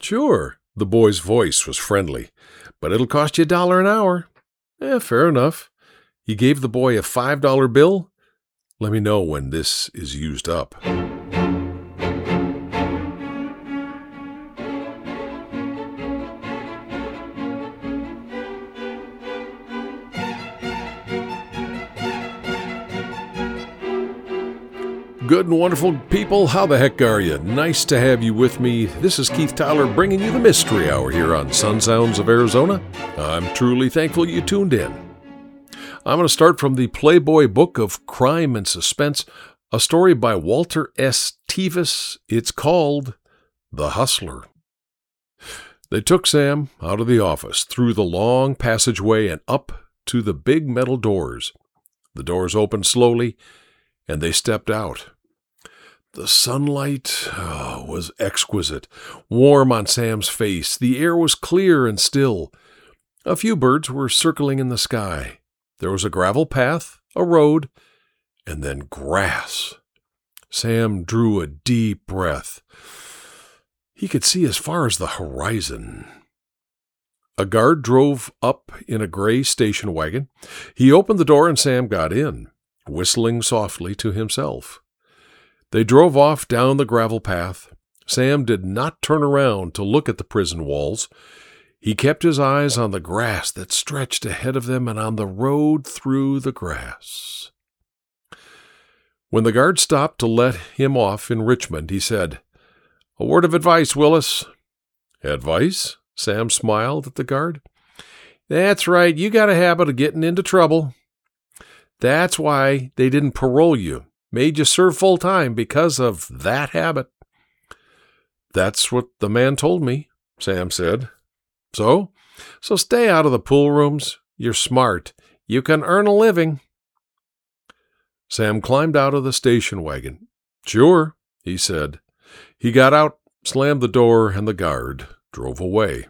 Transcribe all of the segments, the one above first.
Sure, the boy's voice was friendly, but it'll cost you $1 an hour. Fair enough. He gave the boy a $5 bill. Let me know when this is used up. Good and wonderful people, how the heck are you? Nice to have you with me. This is Keith Tyler bringing you the Mystery Hour here on Sun Sounds of Arizona. I'm truly thankful you tuned in. I'm going to start from the Playboy Book of Crime and Suspense, a story by Walter S. Tevis. It's called The Hustler. They took Sam out of the office, through the long passageway and up to the big metal doors. The doors opened slowly, and they stepped out. The sunlight was exquisite, warm on Sam's face. The air was clear and still. A few birds were circling in the sky. There was a gravel path, a road, and then grass. Sam drew a deep breath. He could see as far as the horizon. A guard drove up in a gray station wagon. He opened the door and Sam got in, whistling softly to himself. They drove off down the gravel path. Sam did not turn around to look at the prison walls. He kept his eyes on the grass that stretched ahead of them and on the road through the grass. When the guard stopped to let him off in Richmond, he said, "A word of advice, Willis." "Advice?" Sam smiled at the guard. "That's right. You got a habit of getting into trouble. That's why they didn't parole you. Made you serve full time because of that habit." "That's what the man told me," Sam said. So stay out of the pool rooms. You're smart. You can earn a living." Sam climbed out of the station wagon. "Sure," he said. He got out, slammed the door, and the guard drove away.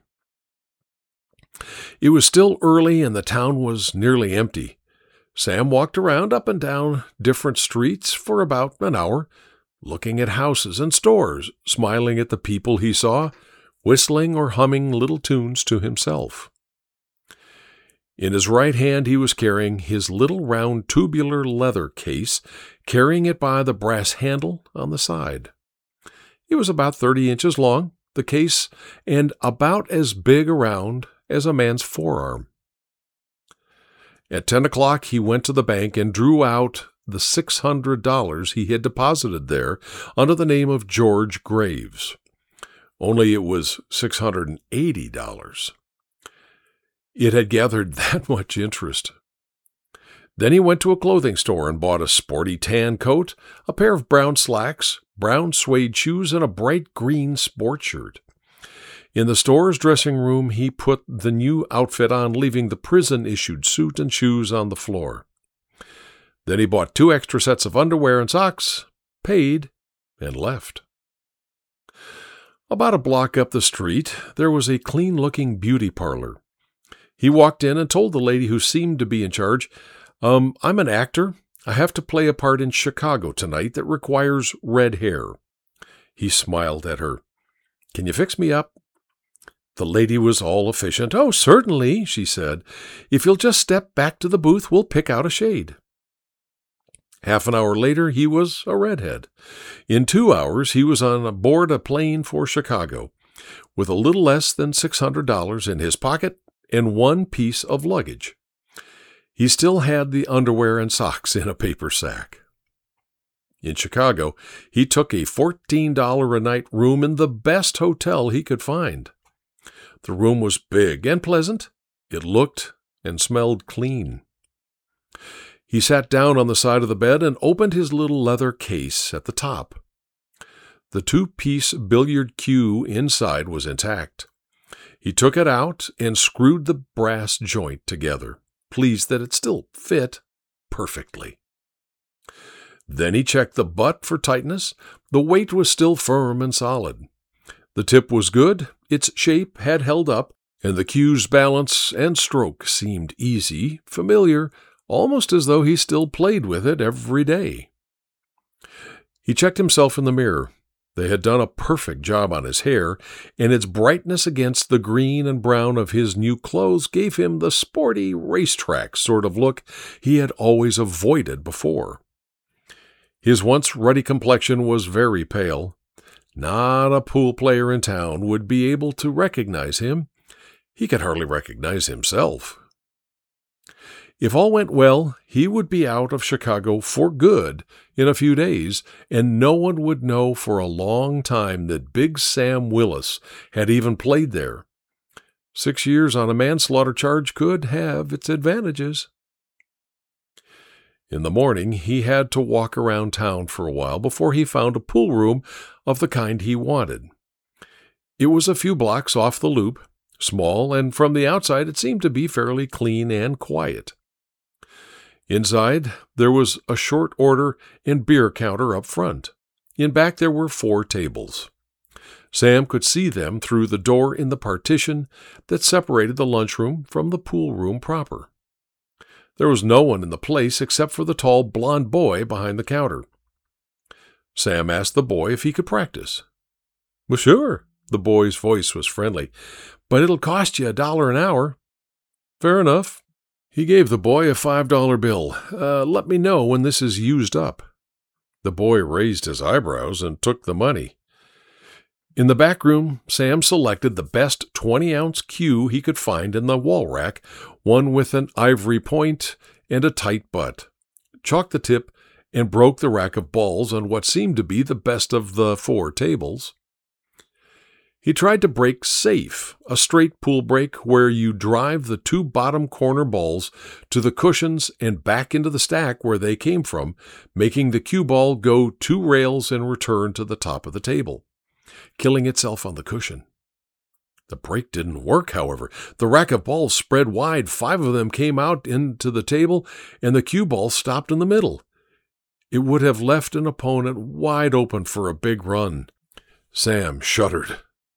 It was still early, and the town was nearly empty. Sam walked around up and down different streets for about an hour, looking at houses and stores, smiling at the people he saw, whistling or humming little tunes to himself. In his right hand he was carrying his little round tubular leather case, carrying it by the brass handle on the side. It was about 30 inches long, the case, and about as big around as a man's forearm. At 10 o'clock, he went to the bank and drew out the $600 he had deposited there under the name of George Graves. Only it was $680. It had gathered that much interest. Then he went to a clothing store and bought a sporty tan coat, a pair of brown slacks, brown suede shoes, and a bright green sport shirt. In the store's dressing room, he put the new outfit on, leaving the prison-issued suit and shoes on the floor. Then he bought 2 extra sets of underwear and socks, paid, and left. About a block up the street, there was a clean-looking beauty parlor. He walked in and told the lady who seemed to be in charge, "I'm an actor. I have to play a part in Chicago tonight that requires red hair." He smiled at her. "Can you fix me up?" The lady was all efficient. "Oh, certainly," she said. "If you'll just step back to the booth, we'll pick out a shade." Half an hour later, he was a redhead. In 2 hours, he was on board a plane for Chicago, with a little less than $600 in his pocket and 1 piece of luggage. He still had the underwear and socks in a paper sack. In Chicago, he took a $14 a night room in the best hotel he could find. The room was big and pleasant. It looked and smelled clean. He sat down on the side of the bed and opened his little leather case at the top. The 2-piece billiard cue inside was intact. He took it out and screwed the brass joint together, pleased that it still fit perfectly. Then he checked the butt for tightness. The weight was still firm and solid. The tip was good, its shape had held up, and the cue's balance and stroke seemed easy, familiar, almost as though he still played with it every day. He checked himself in the mirror. They had done a perfect job on his hair, and its brightness against the green and brown of his new clothes gave him the sporty racetrack sort of look he had always avoided before. His once ruddy complexion was very pale. Not a pool player in town would be able to recognize him. He could hardly recognize himself. If all went well, he would be out of Chicago for good in a few days, and no one would know for a long time that Big Sam Willis had even played there. 6 years on a manslaughter charge could have its advantages. In the morning, he had to walk around town for a while before he found a pool room of the kind he wanted. It was a few blocks off the loop, small, and from the outside it seemed to be fairly clean and quiet. Inside, there was a short order and beer counter up front. In back, there were 4 tables. Sam could see them through the door in the partition that separated the lunchroom from the pool room proper. There was no one in the place except for the tall blond boy behind the counter. Sam asked the boy if he could practice. "Well, sure." The boy's voice was friendly. "But it'll cost you $1 an hour." "Fair enough." He gave the boy a $5 bill. Let me know when this is used up." The boy raised his eyebrows and took the money. In the back room, Sam selected the best 20-ounce cue he could find in the wall rack, one with an ivory point and a tight butt, chalked the tip, and broke the rack of balls on what seemed to be the best of the 4 tables. He tried to break safe, a straight pool break where you drive the 2 bottom corner balls to the cushions and back into the stack where they came from, making the cue ball go 2 rails and return to the top of the table, killing itself on the cushion. The break didn't work, however. The rack of balls spread wide, 5 of them came out into the table, and the cue ball stopped in the middle. It would have left an opponent wide open for a big run. Sam shuddered.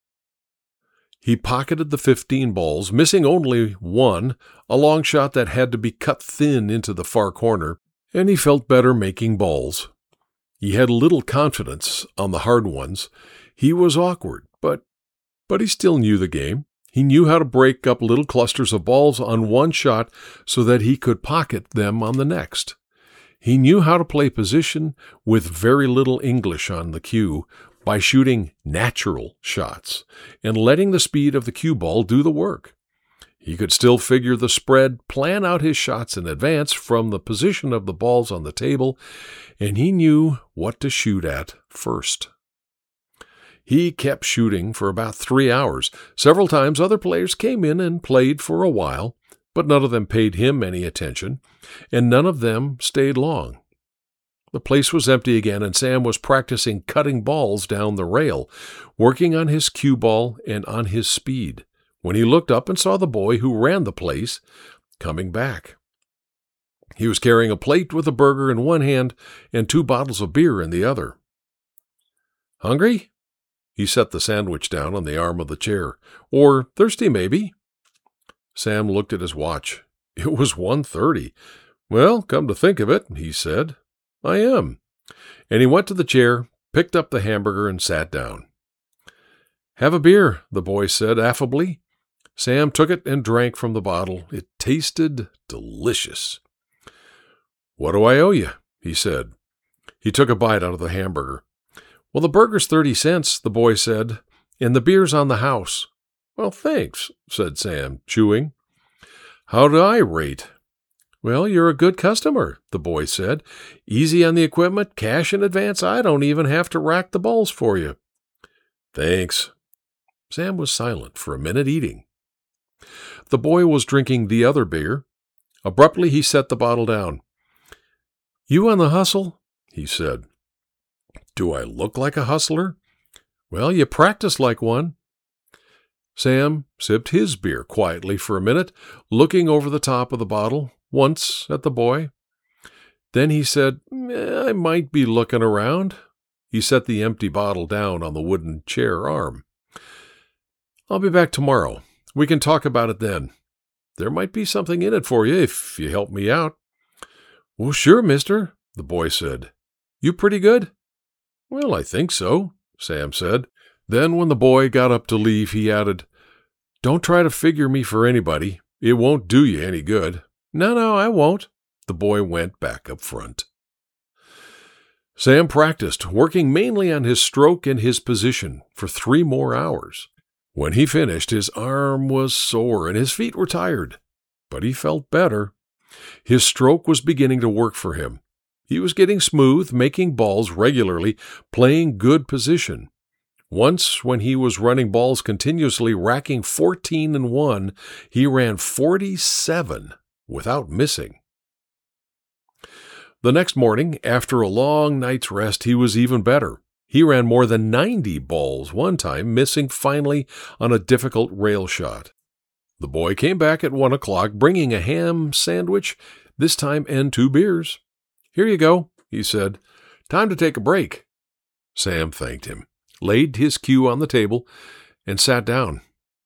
He pocketed the 15 balls, missing only 1, a long shot that had to be cut thin into the far corner, and he felt better making balls. He had little confidence on the hard ones. He was awkward, but he still knew the game. He knew how to break up little clusters of balls on one shot so that he could pocket them on the next. He knew how to play position with very little English on the cue, by shooting natural shots and letting the speed of the cue ball do the work. He could still figure the spread, plan out his shots in advance from the position of the balls on the table, and he knew what to shoot at first. He kept shooting for about 3 hours. Several times other players came in and played for a while, but none of them paid him any attention, and none of them stayed long. The place was empty again, and Sam was practicing cutting balls down the rail, working on his cue ball and on his speed, when he looked up and saw the boy who ran the place coming back. He was carrying a plate with a burger in one hand and 2 bottles of beer in the other. "Hungry?" He set the sandwich down on the arm of the chair. "Or thirsty, maybe?" Sam looked at his watch. It was 1:30. "Well, come to think of it," he said, "I am." And he went to the chair, picked up the hamburger, and sat down. "Have a beer," the boy said affably. Sam took it and drank from the bottle. It tasted delicious. "What do I owe you?" he said. He took a bite out of the hamburger. "Well, the burger's 30 cents, the boy said, "and the beer's on the house." "Well, thanks," said Sam, chewing. "How do I rate?" "Well, you're a good customer," the boy said. "Easy on the equipment, cash in advance. I don't even have to rack the balls for you." "Thanks." Sam was silent for a minute, eating. The boy was drinking the other beer. Abruptly, he set the bottle down. "You on the hustle?" he said. "Do I look like a hustler?" "Well, you practice like one." Sam sipped his beer quietly for a minute, looking over the top of the bottle, once at the boy. Then he said, "I might be looking around." He set the empty bottle down on the wooden chair arm. "I'll be back tomorrow. We can talk about it then. There might be something in it for you if you help me out." "Well, sure, mister," the boy said. "You pretty good?" "Well, I think so," Sam said. Then when the boy got up to leave, he added, "Don't try to figure me for anybody. It won't do you any good." No, I won't." The boy went back up front. Sam practiced, working mainly on his stroke and his position, for 3 more hours. When he finished, his arm was sore and his feet were tired, but he felt better. His stroke was beginning to work for him. He was getting smooth, making balls regularly, playing good position. Once, when he was running balls continuously, racking 14-1, he ran 47 without missing. The next morning, after a long night's rest, he was even better. He ran more than 90 balls one time, missing finally on a difficult rail shot. The boy came back at 1 o'clock, bringing a ham sandwich, this time and 2 beers. "Here you go," he said. "Time to take a break." Sam thanked him, laid his cue on the table, and sat down.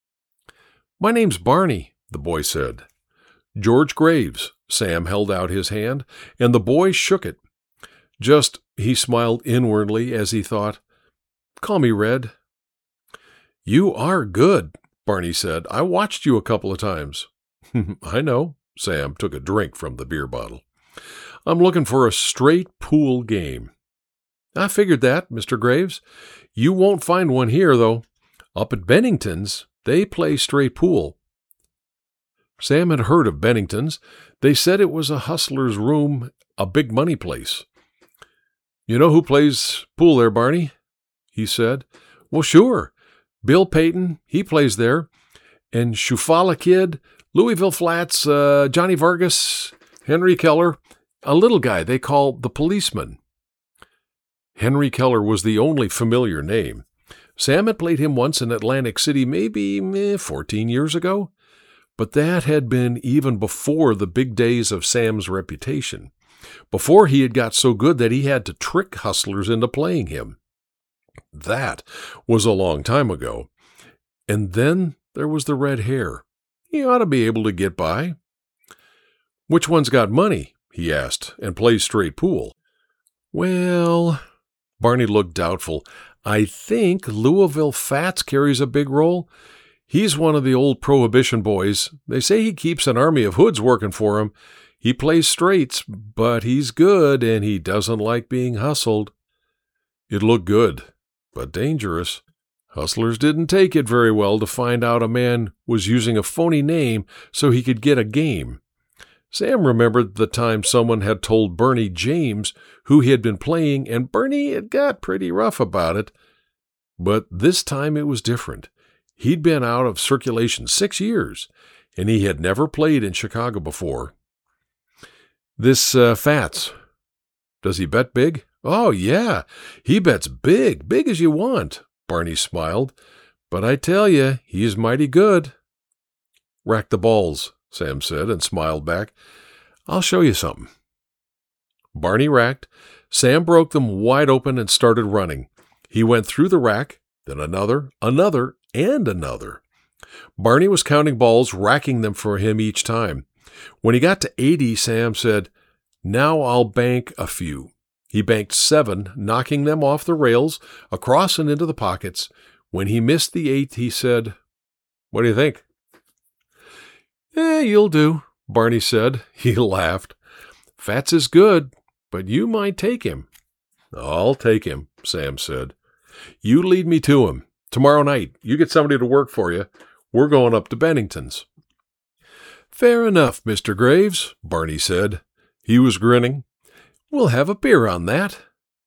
"My name's Barney," the boy said. "George Graves." Sam held out his hand, and the boy shook it. He smiled inwardly as he thought, "Call me Red." "You are good," Barney said. "I watched you a couple of times." "I know." Sam took a drink from the beer bottle. "I'm looking for a straight pool game." "I figured that, Mr. Graves. You won't find one here, though. Up at Bennington's, they play straight pool." Sam had heard of Bennington's. They said it was a hustler's room, a big money place. "You know who plays pool there, Barney?" he said. "Well, sure. Bill Payton, he plays there. And Shufala Kid, Louisville Flats, Johnny Vargas, Henry Keller, a little guy they call the policeman." Henry Keller was the only familiar name. Sam had played him once in Atlantic City, maybe 14 years ago. But that had been even before the big days of Sam's reputation, before he had got so good that he had to trick hustlers into playing him. That was a long time ago. And then there was the red hair. He ought to be able to get by. "Which one's got money?" he asked, "and plays straight pool?" "Well," Barney looked doubtful, "I think Louisville Fats carries a big role. He's one of the old Prohibition boys. They say he keeps an army of hoods working for him. He plays straights, but he's good, and he doesn't like being hustled." It looked good, but dangerous. Hustlers didn't take it very well to find out a man was using a phony name so he could get a game. Sam remembered the time someone had told Bernie James who he had been playing, and Bernie had got pretty rough about it. But this time it was different. He'd been out of circulation 6 years, and he had never played in Chicago before. "This Fats, does he bet big?" "Oh, yeah, he bets big as you want," Barney smiled. "But I tell you, he's mighty good." "Rack the balls," Sam said, and smiled back. "I'll show you something." Barney racked. Sam broke them wide open and started running. He went through the rack, then another, and another. Barney was counting balls, racking them for him each time. When he got to 80, Sam said, "Now I'll bank a few." He banked 7, knocking them off the rails, across and into the pockets. When he missed the 8th, he said, "What do you think?" You'll do," Barney said. He laughed. "Fats is good, but you might take him." "I'll take him," Sam said. "You lead me to him. Tomorrow night, you get somebody to work for you. We're going up to Bennington's." "Fair enough, Mr. Graves," Barney said. He was grinning. "We'll have a beer on that."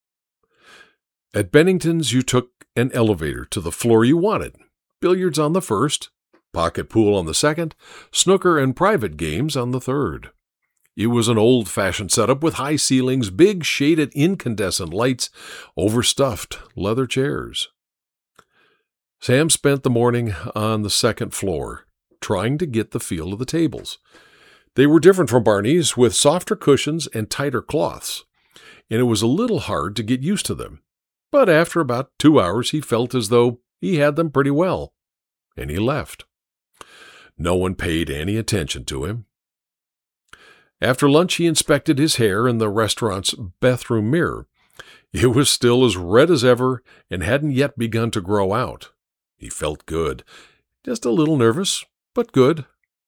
At Bennington's, you took an elevator to the floor you wanted. Billiards on the first, pocket pool on the second, snooker and private games on the third. It was an old-fashioned setup with high ceilings, big shaded incandescent lights, overstuffed leather chairs. Sam spent the morning on the second floor, trying to get the feel of the tables. They were different from Barney's, with softer cushions and tighter cloths, and it was a little hard to get used to them. But after about 2 hours, he felt as though he had them pretty well, and he left. No one paid any attention to him. After lunch, he inspected his hair in the restaurant's bathroom mirror. It was still as red as ever and hadn't yet begun to grow out. He felt good. Just a little nervous, but good.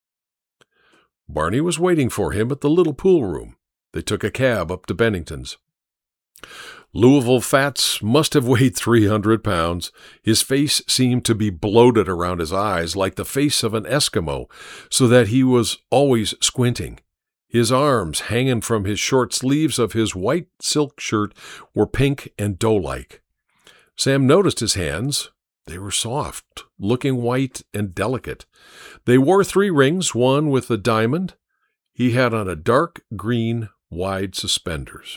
Barney was waiting for him at the little pool room. They took a cab up to Bennington's. Louisville Fats must have weighed 300 pounds. His face seemed to be bloated around his eyes like the face of an Eskimo, so that he was always squinting. His arms, hanging from his short sleeves of his white silk shirt, were pink and dough-like. Sam noticed his hands. They were soft, looking white and delicate. They wore 3 rings, one with a diamond. He had on a dark green, wide suspenders.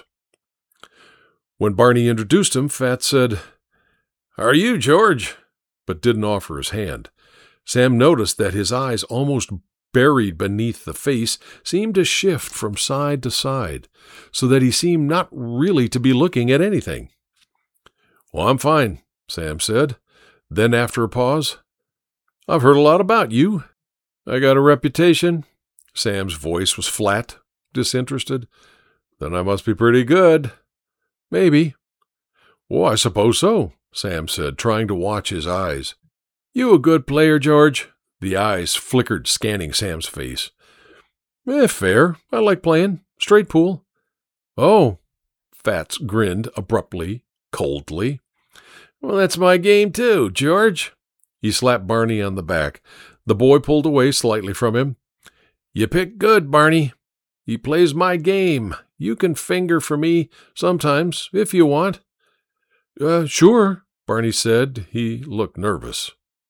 When Barney introduced him, Fats said, "How are you, George?" but didn't offer his hand. Sam noticed that his eyes, almost buried beneath the face, seemed to shift from side to side, so that he seemed not really to be looking at anything. "Well, I'm fine," Sam said. Then, after a pause, "I've heard a lot about you. I got a reputation." Sam's voice was flat, disinterested. "Then I must be pretty good." "Maybe." "Oh, I suppose so," Sam said, trying to watch his eyes. "You a good player, George?" The eyes flickered, scanning Sam's face. Fair. I like playing. Straight pool." "Oh." Fats grinned abruptly, coldly. "Well, that's my game too, George." He slapped Barney on the back. The boy pulled away slightly from him. "You pick good, Barney. He plays my game. You can finger for me sometimes, if you want." Sure," Barney said. He looked nervous.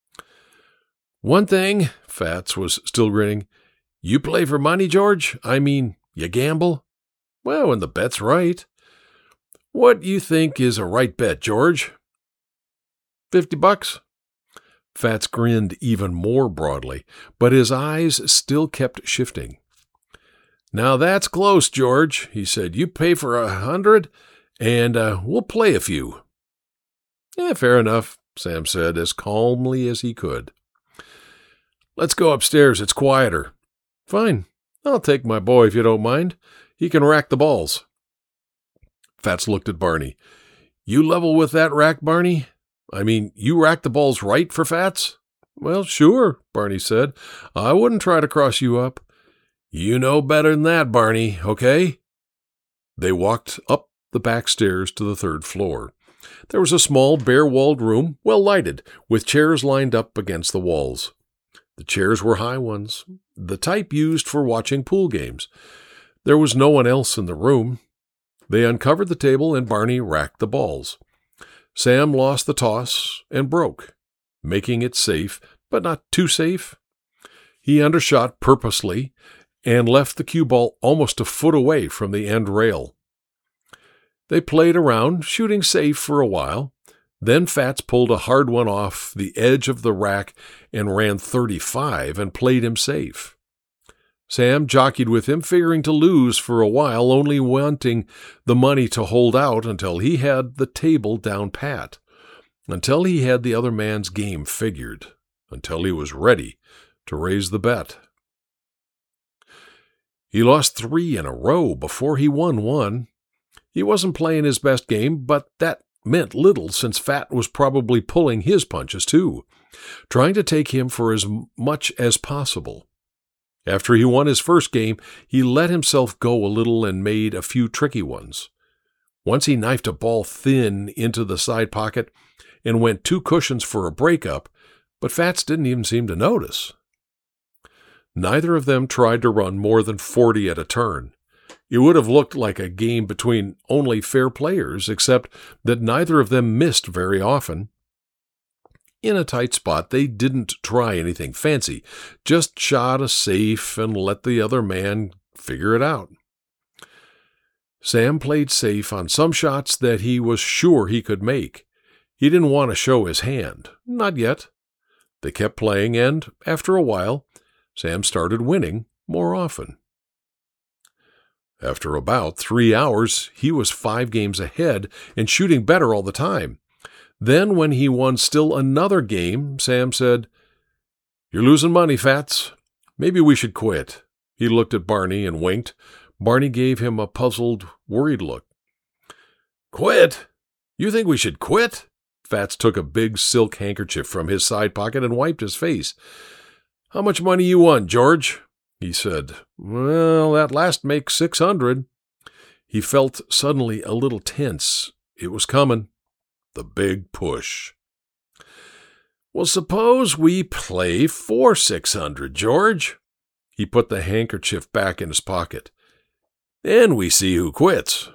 "One thing," Fats was still grinning. "You play for money, George? I mean, you gamble?" "Well, when the bet's right." "What you think is a right bet, George?" $50. Fats grinned even more broadly, but his eyes still kept shifting. "Now that's close, George," he said. "You pay for 100, and we'll play a few." Fair enough," Sam said, as calmly as he could. "Let's go upstairs. It's quieter." "Fine. I'll take my boy if you don't mind. He can rack the balls." Fats looked at Barney. "You level with that rack, Barney? I mean, you rack the balls right for Fats?" "Well, sure," Barney said. "I wouldn't try to cross you up." "You know better than that, Barney, okay?" They walked up the back stairs to the 3rd floor. There was a small, bare-walled room, well lighted, with chairs lined up against the walls. The chairs were high ones, the type used for watching pool games. There was no one else in the room. They uncovered the table, and Barney racked the balls. Sam lost the toss and broke, making it safe, but not too safe. He undershot purposely and left the cue ball almost a foot away from the end rail. They played around, shooting safe for a while. Then Fats pulled a hard one off the edge of the rack and ran 35 and played him safe. Sam jockeyed with him, figuring to lose for a while, only wanting the money to hold out until he had the table down pat, until he had the other man's game figured, until he was ready to raise the bet. He lost 3 in a row before he won 1. He wasn't playing his best game, but that meant little since Fat was probably pulling his punches too, trying to take him for as much as possible. After he won his first game, he let himself go a little and made a few tricky ones. Once he knifed a ball thin into the side pocket and went 2 cushions for a breakup, but Fats didn't even seem to notice. Neither of them tried to run more than 40 at a turn. It would have looked like a game between only fair players, except that neither of them missed very often. In a tight spot, they didn't try anything fancy, just shot a safe and let the other man figure it out. Sam played safe on some shots that he was sure he could make. He didn't want to show his hand. Not yet. They kept playing, and after a while, Sam started winning more often. After about 3 hours, he was 5 games ahead and shooting better all the time. Then, when he won still another game, Sam said, "You're losing money, Fats. Maybe we should quit." He looked at Barney and winked. Barney gave him a puzzled, worried look. Quit? You think we should quit? Fats took a big silk handkerchief from his side pocket and wiped his face. How much money you want, George? He said. Well, that last makes 600. He felt suddenly a little tense. It was coming. The big push. Well, suppose we play for 600, George. He put the handkerchief back in his pocket. Then we see who quits.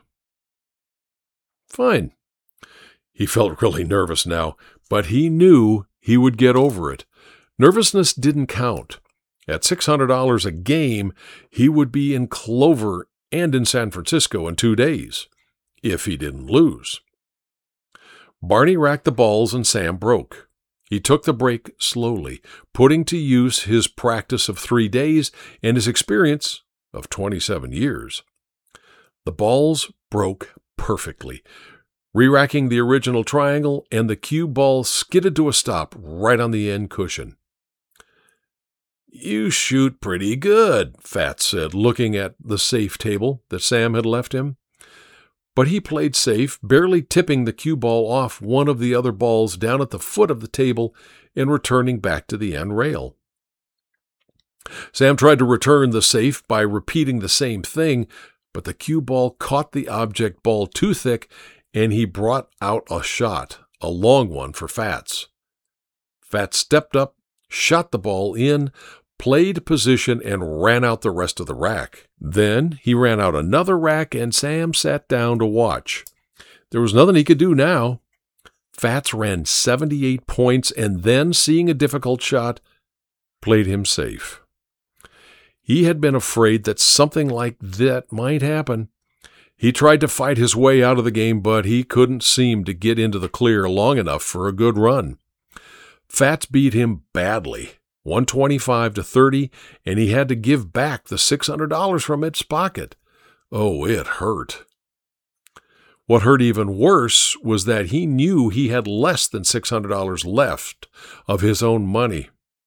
Fine. He felt really nervous now, but he knew he would get over it. Nervousness didn't count. At $600 a game, he would be in Clover and in San Francisco in 2 days, if he didn't lose. Barney racked the balls and Sam broke. He took the break slowly, putting to use his practice of 3 days and his experience of 27 years. The balls broke perfectly, re-racking the original triangle, and the cue ball skidded to a stop right on the end cushion. You shoot pretty good, Fats said, looking at the safe table that Sam had left him. But he played safe, barely tipping the cue ball off one of the other balls down at the foot of the table and returning back to the end rail. Sam tried to return the safe by repeating the same thing, but the cue ball caught the object ball too thick, and he brought out a shot, a long one for Fats. Fats stepped up, shot the ball in, played position, and ran out the rest of the rack. Then he ran out another rack, and Sam sat down to watch. There was nothing he could do now. Fats ran 78 points, and then, seeing a difficult shot, played him safe. He had been afraid that something like that might happen. He tried to fight his way out of the game, but he couldn't seem to get into the clear long enough for a good run. Fats beat him badly, 125-30, and he had to give back the $600 from its pocket. Oh, it hurt. What hurt even worse was that he knew he had less than $600 left of his own money.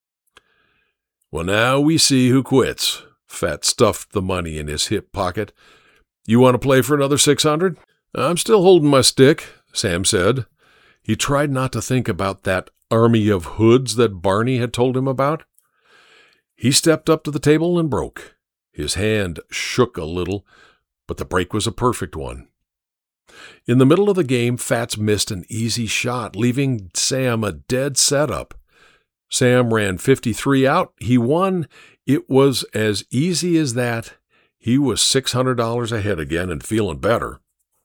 Well, now we see who quits. Fats stuffed the money in his hip pocket. You want to play for another 600? I'm still holding my stick, Sam said. He tried not to think about that army of hoods that Barney had told him about. He stepped up to the table and broke. His hand shook a little, but the break was a perfect one. In the middle of the game, Fats missed an easy shot, leaving Sam a dead setup. Sam ran 53 out. He won. It was as easy as that. He was $600 ahead again and feeling better.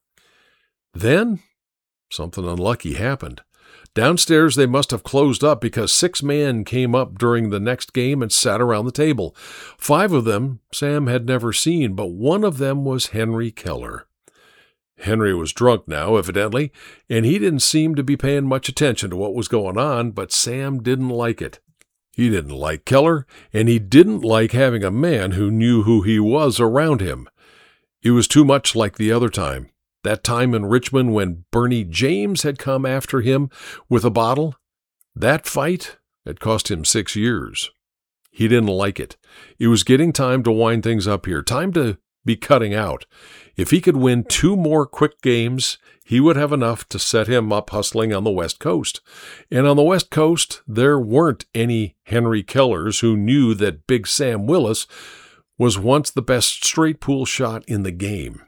Then something unlucky happened. Downstairs they must have closed up because 6 men came up during the next game and sat around the table. 5 of them Sam had never seen, but one of them was Henry Keller. Henry was drunk now, evidently, and he didn't seem to be paying much attention to what was going on, but Sam didn't like it. He didn't like Keller, and he didn't like having a man who knew who he was around him. It was too much like the other time. That time in Richmond when Bernie James had come after him with a bottle. That fight had cost him 6 years. He didn't like it. It was getting time to wind things up here, time to be cutting out. If he could win 2 more quick games, he would have enough to set him up hustling on the West Coast. And on the West Coast, there weren't any Henry Kellers who knew that Big Sam Willis was once the best straight pool shot in the game.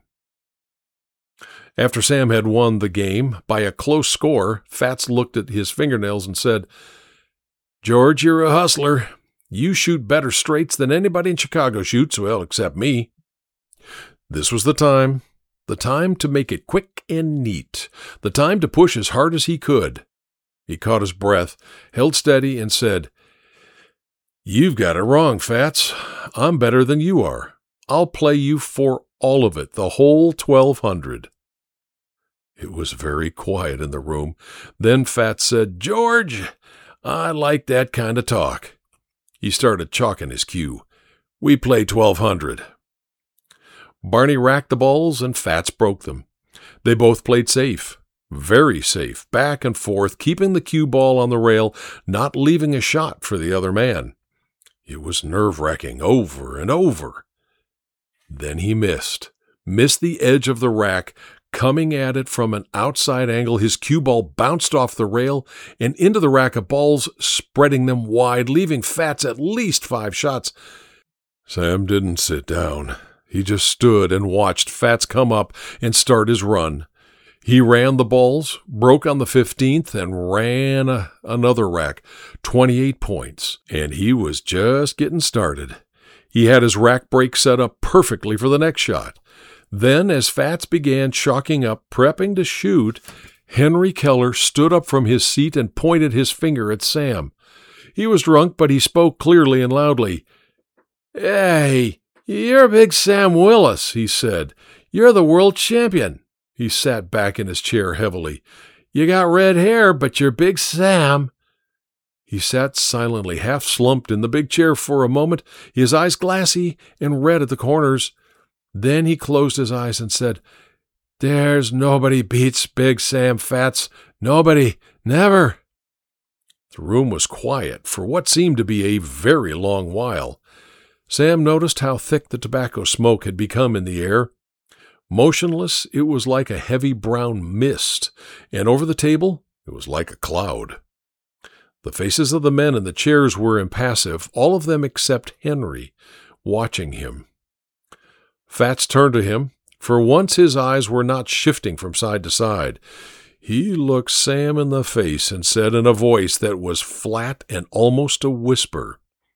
After Sam had won the game by a close score, Fats looked at his fingernails and said, George, you're a hustler. You shoot better straights than anybody in Chicago shoots, well, except me. This was the time to make it quick and neat, the time to push as hard as he could. He caught his breath, held steady, and said, You've got it wrong, Fats. I'm better than you are. I'll play you for all of it, the whole 1,200. It was very quiet in the room. Then Fats said, George, I like that kind of talk. He started chalking his cue. We play 1,200. Barney racked the balls and Fats broke them. They both played safe, very safe, back and forth, keeping the cue ball on the rail, not leaving a shot for the other man. It was nerve-wracking over and over. Then he missed the edge of the rack, Coming at it from an outside angle, his cue ball bounced off the rail and into the rack of balls, spreading them wide, leaving Fats at least 5 shots. Sam didn't sit down. He just stood and watched Fats come up and start his run. He ran the balls, broke on the 15th, and ran another rack, 28 points, and he was just getting started. He had his rack break set up perfectly for the next shot. Then, as Fats began chalking up, prepping to shoot, Henry Keller stood up from his seat and pointed his finger at Sam. He was drunk, but he spoke clearly and loudly. "Hey, you're Big Sam Willis," he said. "You're the world champion." He sat back in his chair heavily. "You got red hair, but you're Big Sam." He sat silently, half slumped in the big chair for a moment, his eyes glassy and red at the corners. Then he closed his eyes and said, "There's nobody beats Big Sam Fats. Nobody. Never." The room was quiet for what seemed to be a very long while. Sam noticed how thick the tobacco smoke had become in the air. Motionless, it was like a heavy brown mist, and over the table, it was like a cloud. The faces of the men in the chairs were impassive, all of them except Henry, watching him. Fats turned to him. For once his eyes were not shifting from side to side. He looked Sam in the face and said in a voice that was flat and almost a whisper,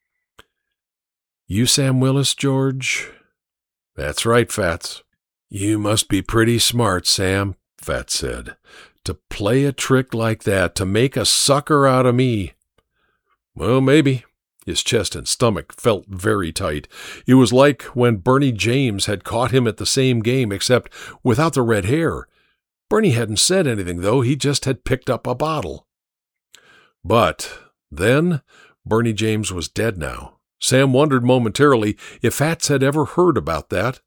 "You Sam Willis, George?" "That's right, Fats." "You must be pretty smart, Sam," Fats said, "to play a trick like that, to make a sucker out of me." "Well, maybe." His chest and stomach felt very tight. It was like when Bernie James had caught him at the same game, except without the red hair. Bernie hadn't said anything, though. He just had picked up a bottle. But then Bernie James was dead now. Sam wondered momentarily if Fats had ever heard about that.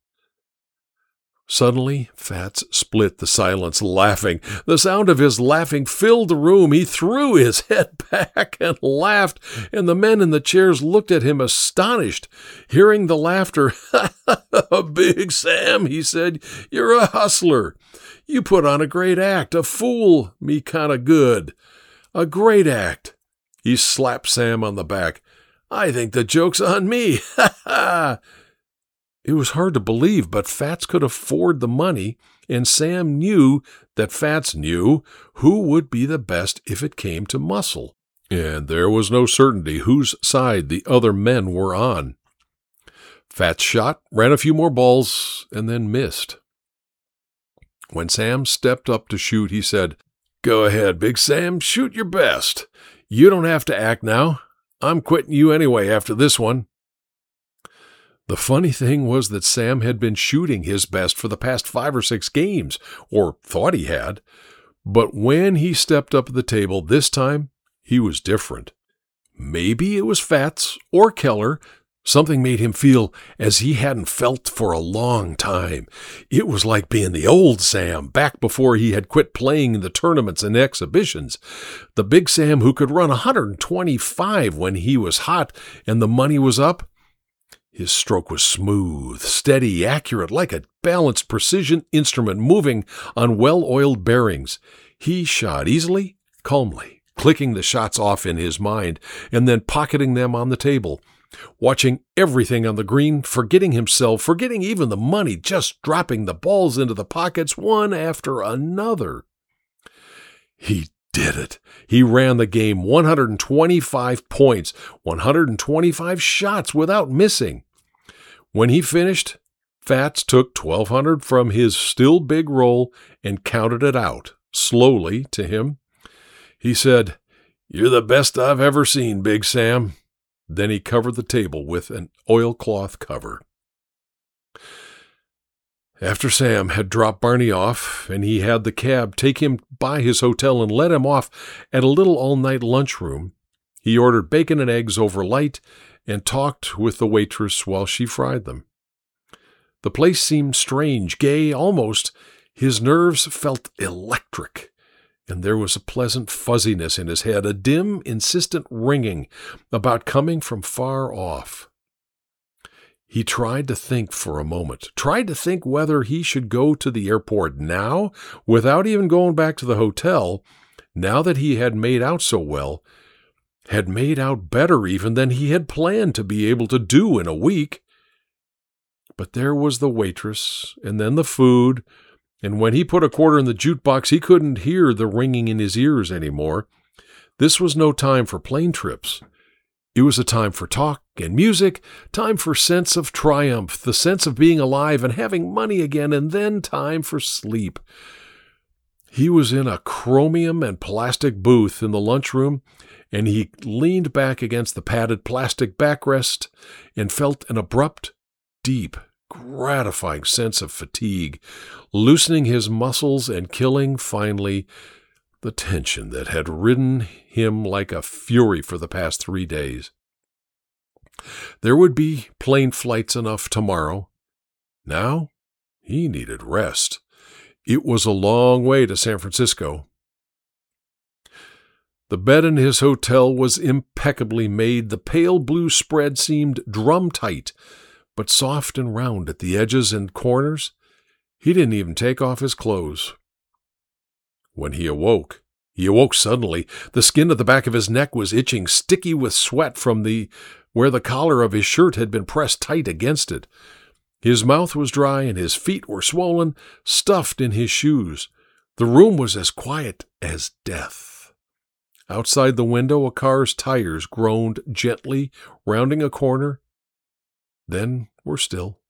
Suddenly, Fats split the silence, laughing. The sound of his laughing filled the room. He threw his head back and laughed, and the men in the chairs looked at him astonished. Hearing the laughter, "Big Sam," he said, "you're a hustler. You put on a great act, a fool me kind of good. A great act." He slapped Sam on the back. "I think the joke's on me. Ha ha!" It was hard to believe, but Fats could afford the money, and Sam knew that Fats knew who would be the best if it came to muscle. And there was no certainty whose side the other men were on. Fats shot, ran a few more balls, and then missed. When Sam stepped up to shoot, he said, "Go ahead, Big Sam, shoot your best. You don't have to act now. I'm quitting you anyway after this one." The funny thing was that Sam had been shooting his best for the past 5 or 6 games, or thought he had. But when he stepped up at the table this time, he was different. Maybe it was Fats or Keller. Something made him feel as he hadn't felt for a long time. It was like being the old Sam, back before he had quit playing in the tournaments and exhibitions. The Big Sam who could run 125 when he was hot and the money was up. His stroke was smooth, steady, accurate, like a balanced precision instrument moving on well-oiled bearings. He shot easily, calmly, clicking the shots off in his mind and then pocketing them on the table, watching everything on the green, forgetting himself, forgetting even the money, just dropping the balls into the pockets one after another. He did it. He ran the game 125 points, 125 shots without missing. When he finished, Fats took $1,200 from his still big roll and counted it out, slowly, to him. He said, "You're the best I've ever seen, Big Sam." Then he covered the table with an oilcloth cover. After Sam had dropped Barney off, and he had the cab take him by his hotel and let him off at a little all-night lunchroom, he ordered bacon and eggs over light and talked with the waitress while she fried them. The place seemed strange, gay, almost. His nerves felt electric, and there was a pleasant fuzziness in his head, a dim, insistent ringing about coming from far off. He tried to think for a moment, tried to think whether he should go to the airport now, without even going back to the hotel, now that he had made out so well, had made out better even than he had planned to be able to do in a week. But there was the waitress, and then the food, and when he put a quarter in the jukebox, he couldn't hear the ringing in his ears anymore. This was no time for plane trips. It was a time for talk and music, time for sense of triumph, the sense of being alive and having money again, and then time for sleep. He was in a chromium and plastic booth in the lunchroom, and he leaned back against the padded plastic backrest and felt an abrupt, deep, gratifying sense of fatigue, loosening his muscles and killing, finally, the tension that had ridden him like a fury for the past 3 days. There would be plane flights enough tomorrow. Now, he needed rest. It was a long way to San Francisco. The bed in his hotel was impeccably made. The pale blue spread seemed drum-tight, but soft and round at the edges and corners. He didn't even take off his clothes. When he awoke suddenly. The skin at the back of his neck was itching, sticky with sweat from where the collar of his shirt had been pressed tight against it. His mouth was dry and his feet were swollen, stuffed in his shoes. The room was as quiet as death. Outside the window, a car's tires groaned gently, rounding a corner, then were still.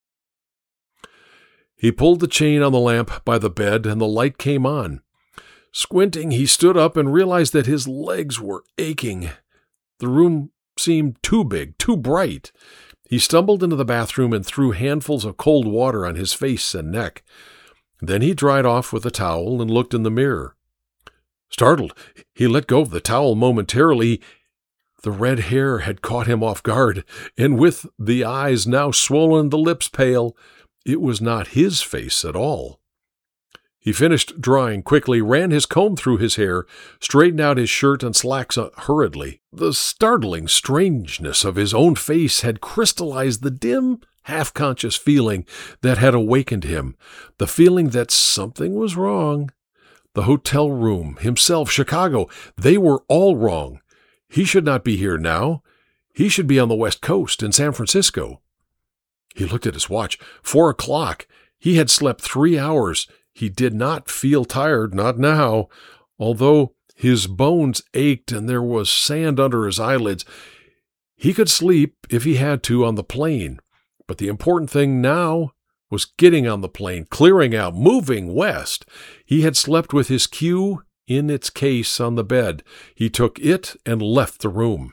He pulled the chain on the lamp by the bed, and the light came on. Squinting, he stood up and realized that his legs were aching. The room seemed too big, too bright. He stumbled into the bathroom and threw handfuls of cold water on his face and neck. Then he dried off with a towel and looked in the mirror. Startled, he let go of the towel momentarily. The red hair had caught him off guard, and with the eyes now swollen, the lips pale, it was not his face at all. He finished drying quickly, ran his comb through his hair, straightened out his shirt and slacks hurriedly. The startling strangeness of his own face had crystallized the dim, half-conscious feeling that had awakened him, the feeling that something was wrong. The hotel room, himself, Chicago, they were all wrong. He should not be here now. He should be on the West Coast in San Francisco. He looked at his watch. 4 o'clock. He had slept 3 hours. He did not feel tired, not now, although his bones ached and there was sand under his eyelids. He could sleep if he had to on the plane, but the important thing now was getting on the plane, clearing out, moving west. He had slept with his cue in its case on the bed. He took it and left the room.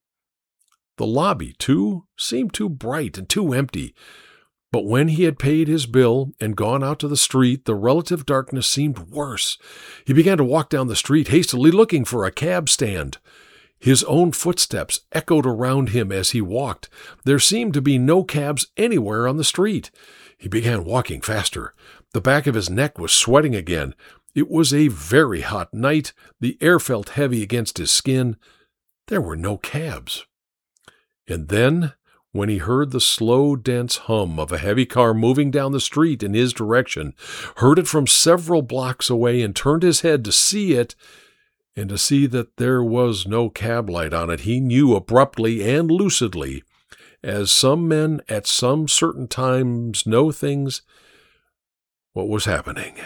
The lobby, too, seemed too bright and too empty. But when he had paid his bill and gone out to the street, the relative darkness seemed worse. He began to walk down the street, hastily looking for a cab stand. His own footsteps echoed around him as he walked. There seemed to be no cabs anywhere on the street. He began walking faster. The back of his neck was sweating again. It was a very hot night. The air felt heavy against his skin. There were no cabs. And then, when he heard the slow, dense hum of a heavy car moving down the street in his direction, heard it from several blocks away, and turned his head to see it, and to see that there was no cab light on it, he knew abruptly and lucidly, as some men at some certain times know things, what was happening.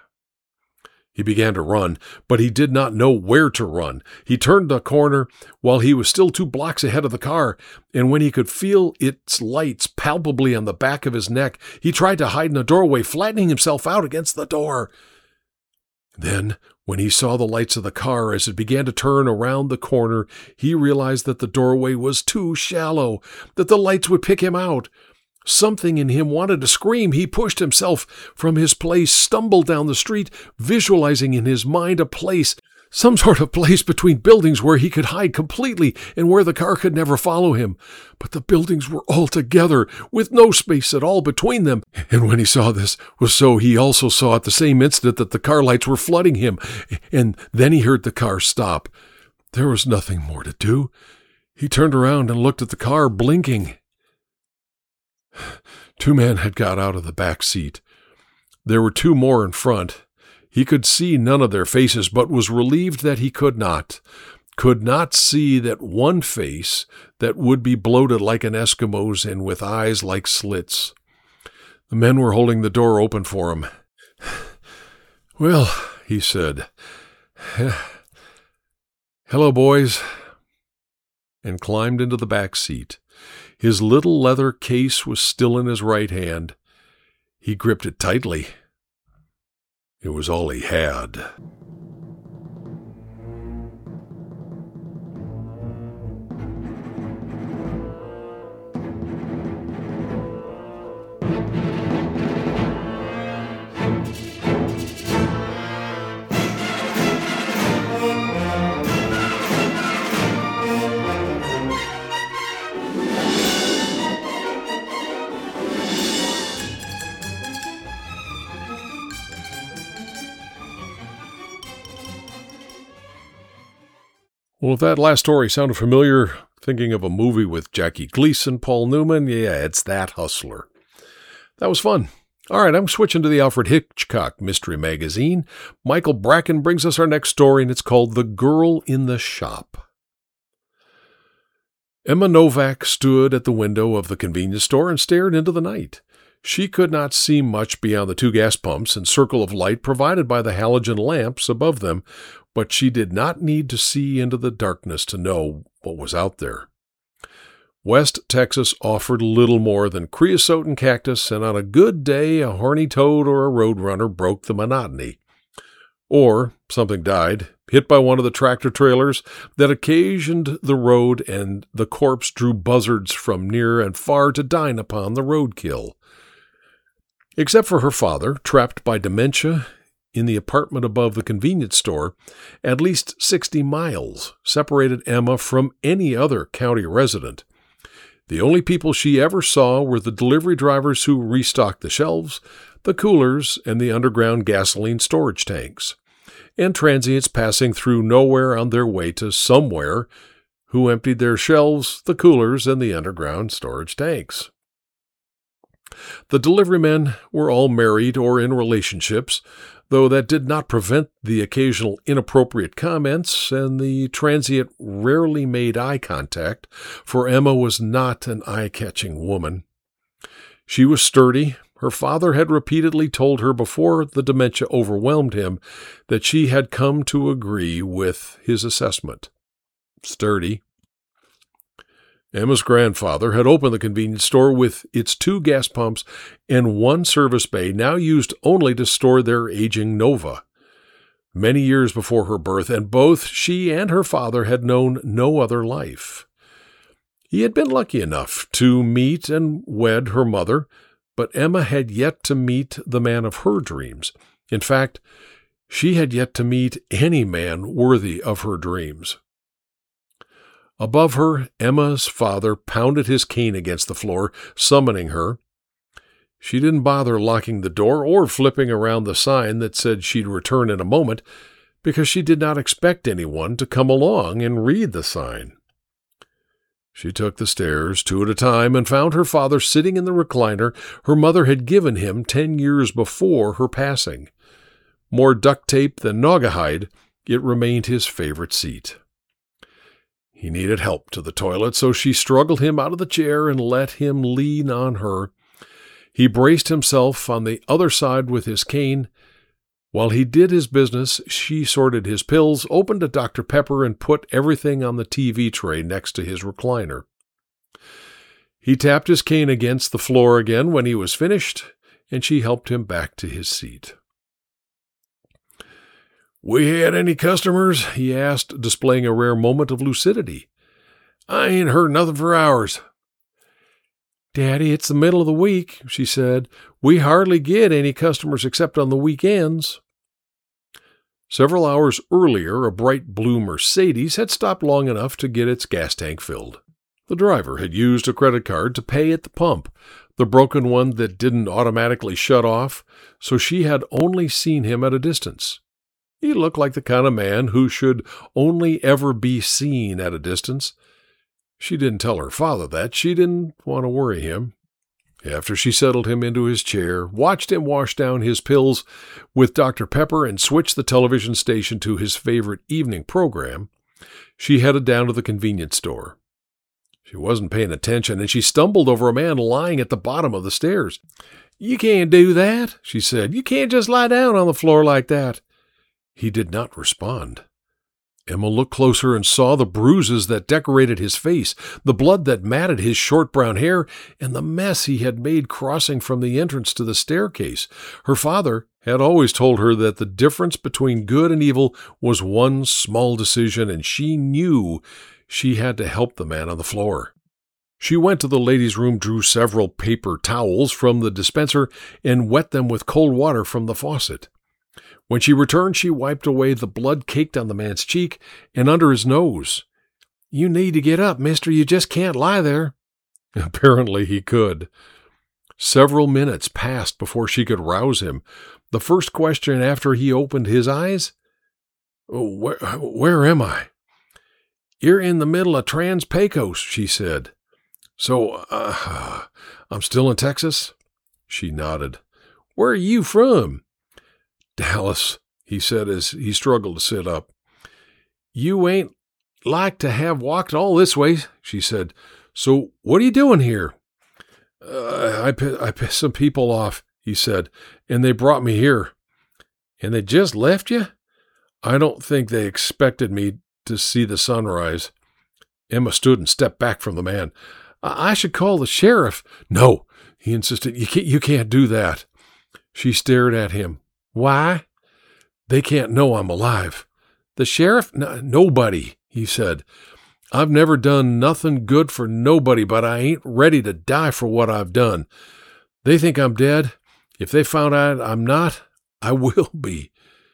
He began to run, but he did not know where to run. He turned the corner while he was still 2 blocks ahead of the car, and when he could feel its lights palpably on the back of his neck, he tried to hide in a doorway, flattening himself out against the door. Then, when he saw the lights of the car as it began to turn around the corner, he realized that the doorway was too shallow, that the lights would pick him out. Something in him wanted to scream. He pushed himself from his place, stumbled down the street, visualizing in his mind a place, some sort of place between buildings where he could hide completely and where the car could never follow him. But the buildings were all together, with no space at all between them. And when he saw this was so, he also saw at the same instant that the car lights were flooding him. And then he heard the car stop. There was nothing more to do. He turned around and looked at the car, blinking. Two men had got out of the back seat. There were two more in front. He could see none of their faces, but was relieved that he could not see that one face that would be bloated like an Eskimo's and with eyes like slits. The men were holding the door open for him. "Well," he said, "hello, boys," and climbed into the back seat. His little leather case was still in his right hand. He gripped it tightly. It was all he had. Well, if that last story sounded familiar, thinking of a movie with Jackie Gleason, Paul Newman, yeah, it's that Hustler. That was fun. All right, I'm switching to the Alfred Hitchcock Mystery Magazine. Michael Bracken brings us our next story, and it's called The Girl in the Shop. Emma Novak stood at the window of the convenience store and stared into the night. She could not see much beyond the two gas pumps and circle of light provided by the halogen lamps above them, but she did not need to see into the darkness to know what was out there. West Texas offered little more than creosote and cactus, and on a good day a horny toad or a roadrunner broke the monotony. Or something died, hit by one of the tractor trailers that occasioned the road, and the corpse drew buzzards from near and far to dine upon the roadkill. Except for her father, trapped by dementia in the apartment above the convenience store, at least 60 miles separated Emma from any other county resident. The only people she ever saw were the delivery drivers who restocked the shelves, the coolers, and the underground gasoline storage tanks, and transients passing through nowhere on their way to somewhere who emptied their shelves, the coolers, and the underground storage tanks. The deliverymen were all married or in relationships, though that did not prevent the occasional inappropriate comments, and the transient rarely made eye contact, for Emma was not an eye-catching woman. She was sturdy. Her father had repeatedly told her before the dementia overwhelmed him that she had come to agree with his assessment. Sturdy. Emma's grandfather had opened the convenience store with its 2 gas pumps and 1 service bay, now used only to store their aging Nova. Many years before her birth, and both she and her father had known no other life. He had been lucky enough to meet and wed her mother, but Emma had yet to meet the man of her dreams. In fact, she had yet to meet any man worthy of her dreams. Above her, Emma's father pounded his cane against the floor, summoning her. She didn't bother locking the door or flipping around the sign that said she'd return in a moment, because she did not expect anyone to come along and read the sign. She took the stairs 2 at a time and found her father sitting in the recliner her mother had given him 10 years before her passing. More duct tape than naugahyde, it remained his favorite seat. He needed help to the toilet, so she struggled him out of the chair and let him lean on her. He braced himself on the other side with his cane. While he did his business, she sorted his pills, opened a Dr. Pepper, and put everything on the TV tray next to his recliner. He tapped his cane against the floor again when he was finished, and she helped him back to his seat. "We had any customers?" he asked, displaying a rare moment of lucidity. "I ain't heard nothing for hours." "Daddy, it's the middle of the week," she said. "We hardly get any customers except on the weekends." Several hours earlier, a bright blue Mercedes had stopped long enough to get its gas tank filled. The driver had used a credit card to pay at the pump, the broken one that didn't automatically shut off, so she had only seen him at a distance. He looked like the kind of man who should only ever be seen at a distance. She didn't tell her father that. She didn't want to worry him. After she settled him into his chair, watched him wash down his pills with Dr. Pepper, and switched the television station to his favorite evening program, she headed down to the convenience store. She wasn't paying attention, and she stumbled over a man lying at the bottom of the stairs. "You can't do that," she said. "You can't just lie down on the floor like that." He did not respond. Emma looked closer and saw the bruises that decorated his face, the blood that matted his short brown hair, and the mess he had made crossing from the entrance to the staircase. Her father had always told her that the difference between good and evil was one small decision, and she knew she had to help the man on the floor. She went to the ladies' room, drew several paper towels from the dispenser, and wet them with cold water from the faucet. When she returned, she wiped away the blood caked on the man's cheek and under his nose. "You need to get up, mister. You just can't lie there." Apparently he could. Several minutes passed before she could rouse him. The first question after he opened his eyes, Where am I?" "You're in the middle of Trans Pecos," she said. "So, I'm still in Texas?" She nodded. "Where are you from?" "Dallas," he said as he struggled to sit up. "You ain't like to have walked all this way," she said. "So what are you doing here?" I pissed some people off," he said, "and they brought me here." "And they just left you?" "I don't think they expected me to see the sunrise." Emma stood and stepped back from the man. I should call the sheriff." "No," he insisted. You can't do that." She stared at him. "Why?" "They can't know I'm alive." "The sheriff?" Nobody," he said. "I've never done nothing good for nobody, but I ain't ready to die for what I've done. They think I'm dead. If they found out I'm not, I will be."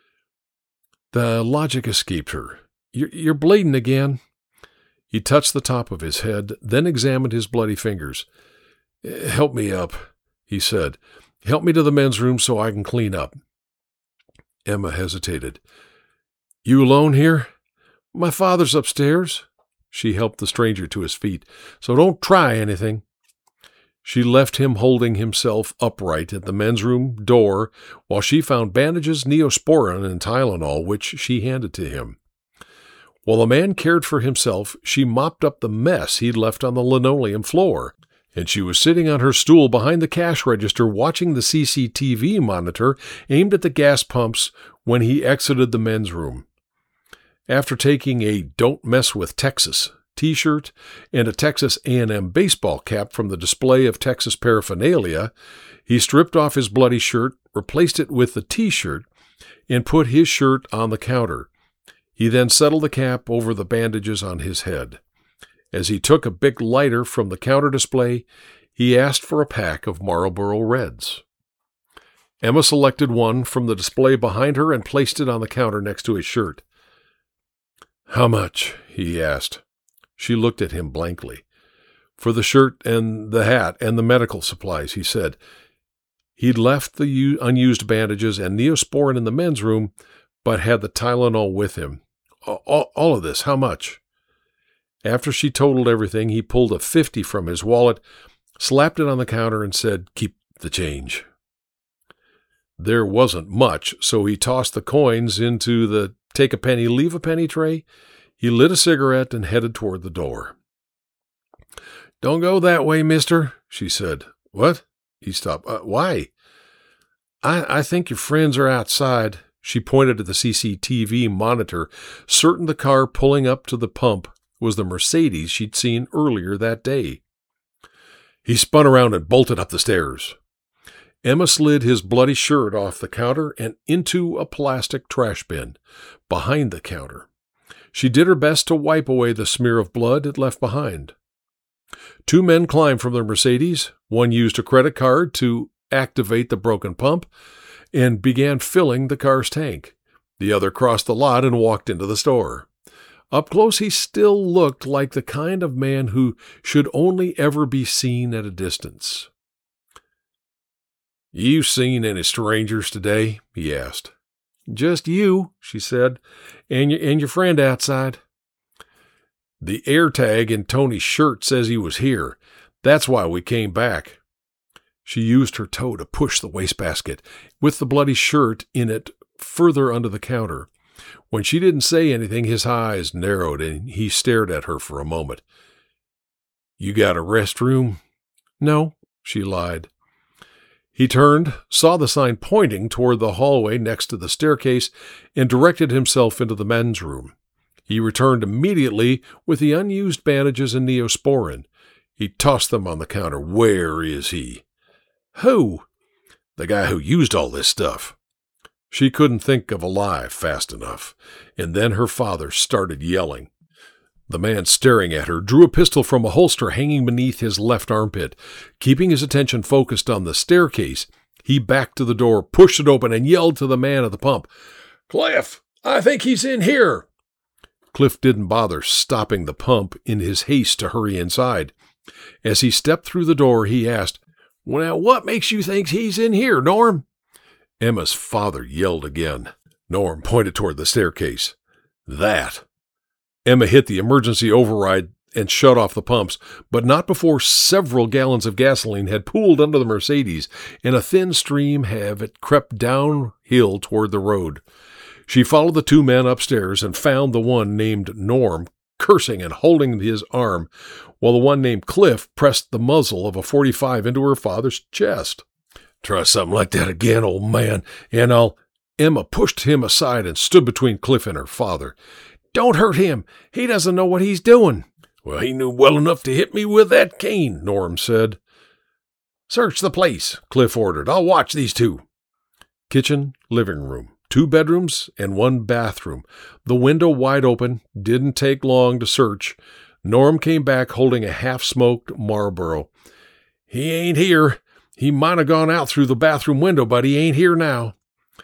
The logic escaped her. You're bleeding again." He touched the top of his head, then examined his bloody fingers. "Help me up," he said. "Help me to the men's room so I can clean up." Emma hesitated. "You alone here?" "My father's upstairs." She helped the stranger to his feet. "So don't try anything." She left him holding himself upright at the men's room door while she found bandages, Neosporin, and Tylenol, which she handed to him. While the man cared for himself, she mopped up the mess he'd left on the linoleum floor, and she was sitting on her stool behind the cash register watching the CCTV monitor aimed at the gas pumps when he exited the men's room. After taking a "Don't Mess with Texas" T-shirt and a Texas A&M baseball cap from the display of Texas paraphernalia, he stripped off his bloody shirt, replaced it with the T-shirt, and put his shirt on the counter. He then settled the cap over the bandages on his head. As he took a big lighter from the counter display, he asked for a pack of Marlboro Reds. Emma selected one from the display behind her and placed it on the counter next to his shirt. "How much?" he asked. She looked at him blankly. "For the shirt and the hat and the medical supplies," he said. He'd left the unused bandages and Neosporin in the men's room, but had the Tylenol with him. All of this, how much?" After she totaled everything, he pulled a 50 from his wallet, slapped it on the counter, and said, "Keep the change." There wasn't much, so he tossed the coins into the take a penny, leave a penny tray. He lit a cigarette and headed toward the door. "Don't go that way, mister," she said. "What?" He stopped. Why?" I think your friends are outside." She pointed at the CCTV monitor, certain the car pulling up to the pump was the Mercedes she'd seen earlier that day. He spun around and bolted up the stairs. Emma slid his bloody shirt off the counter and into a plastic trash bin behind the counter. She did her best to wipe away the smear of blood it left behind. Two men climbed from their Mercedes. One used a credit card to activate the broken pump and began filling the car's tank. The other crossed the lot and walked into the store. Up close, he still looked like the kind of man who should only ever be seen at a distance. "You seen any strangers today?" he asked. "Just you," she said, and your friend outside." "The air tag in Tony's shirt says he was here. That's why we came back." She used her toe to push the wastebasket, with the bloody shirt in it, further under the counter. When she didn't say anything, his eyes narrowed, and he stared at her for a moment. "You got a restroom?" "No," she lied. He turned, saw the sign pointing toward the hallway next to the staircase, and directed himself into the men's room. He returned immediately with the unused bandages and Neosporin. He tossed them on the counter. "Where is he?" "Who?" "The guy who used all this stuff." She couldn't think of a lie fast enough, and then her father started yelling. The man staring at her drew a pistol from a holster hanging beneath his left armpit. Keeping his attention focused on the staircase, he backed to the door, pushed it open, and yelled to the man at the pump, "Cliff, I think he's in here." Cliff didn't bother stopping the pump in his haste to hurry inside. As he stepped through the door, he asked, "Well, what makes you think he's in here, Norm?" Emma's father yelled again. Norm pointed toward the staircase. "That." Emma hit the emergency override and shut off the pumps, but not before several gallons of gasoline had pooled under the Mercedes, and a thin stream had crept downhill toward the road. She followed the two men upstairs and found the one named Norm cursing and holding his arm, while the one named Cliff pressed the muzzle of a .45 into her father's chest. "Try something like that again, old man, and I'll—" Emma pushed him aside and stood between Cliff and her father. "Don't hurt him. He doesn't know what he's doing." "Well, he knew well enough to hit me with that cane," Norm said. "Search the place," Cliff ordered. "I'll watch these two." Kitchen, living room, 2 bedrooms, and 1 bathroom. The window wide open. Didn't take long to search. Norm came back holding a half-smoked Marlboro. "He ain't here. He might have gone out through the bathroom window, but he ain't here now."